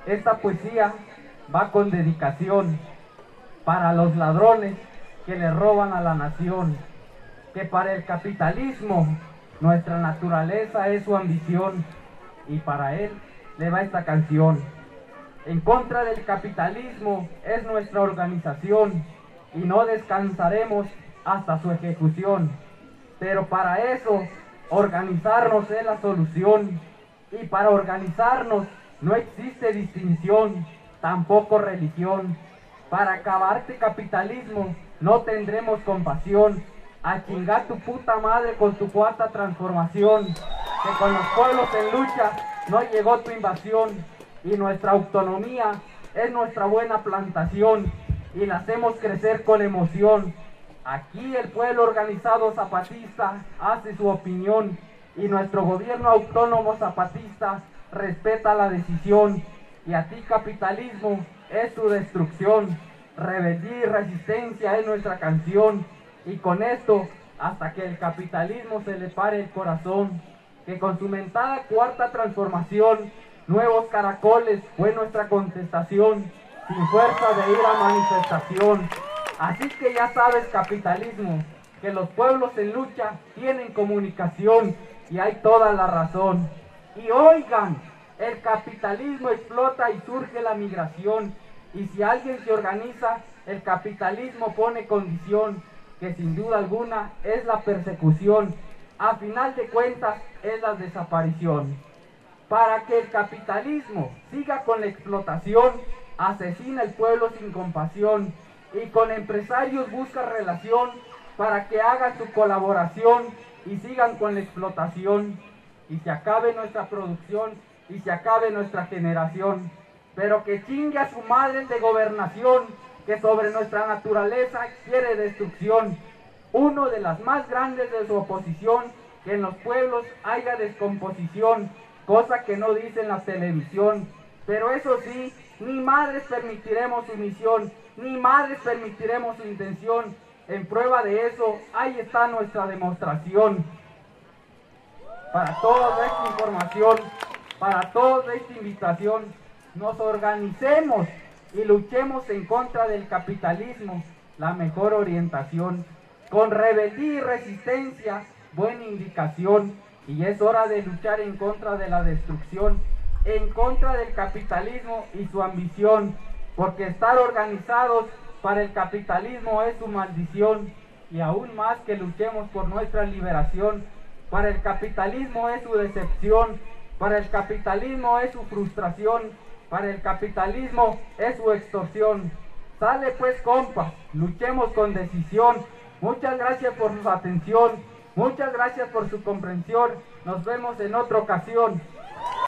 Esta poesía va con dedicación para los ladrones que le roban a la nación, que para el capitalismo nuestra naturaleza es su ambición, y para él le va esta canción. En contra del capitalismo es nuestra organización, y no descansaremos hasta su ejecución. Pero para eso, organizarnos es la solución, y para organizarnos no existe distinción, tampoco religión. Para acabar este capitalismo no tendremos compasión. A chingar tu puta madre con tu cuarta transformación, que con los pueblos en lucha no llegó tu invasión, y nuestra autonomía es nuestra buena plantación, y la hacemos crecer con emoción. Aquí el pueblo organizado zapatista hace su opinión, y nuestro gobierno autónomo zapatista respeta la decisión, y a ti capitalismo es tu destrucción. Rebeldía y resistencia es nuestra canción, y con esto hasta que el capitalismo se le pare el corazón. Que con su mentada cuarta transformación, nuevos caracoles fue nuestra contestación, sin fuerza de ir a manifestación. Así que ya sabes, capitalismo, que los pueblos en lucha tienen comunicación, y hay toda la razón. Y oigan, el capitalismo explota y surge la migración, y si alguien se organiza, el capitalismo pone condición, que sin duda alguna es la persecución, a final de cuentas es la desaparición. Para que el capitalismo siga con la explotación, asesina el pueblo sin compasión, y con empresarios busca relación para que hagan su colaboración y sigan con la explotación, y se acabe nuestra producción y se acabe nuestra generación. Pero que chingue a su madre de gobernación, que sobre nuestra naturaleza quiere destrucción. Uno de las más grandes de su oposición, que en los pueblos haya descomposición, cosa que no dice en la televisión. Pero eso sí, ni madres permitiremos su misión, ni madres permitiremos su intención. En prueba de eso, ahí está nuestra demostración. Para toda esta información, para toda esta invitación, nos organicemos y luchemos en contra del capitalismo, la mejor orientación. Con rebeldía y resistencia, buena indicación, y es hora de luchar en contra de la destrucción, en contra del capitalismo y su ambición, porque estar organizados para el capitalismo es su maldición, y aún más que luchemos por nuestra liberación. Para el capitalismo es su decepción, para el capitalismo es su frustración, para el capitalismo es su extorsión. Sale pues, compas, luchemos con decisión. Muchas gracias por su atención, muchas gracias por su comprensión. Nos vemos en otra ocasión.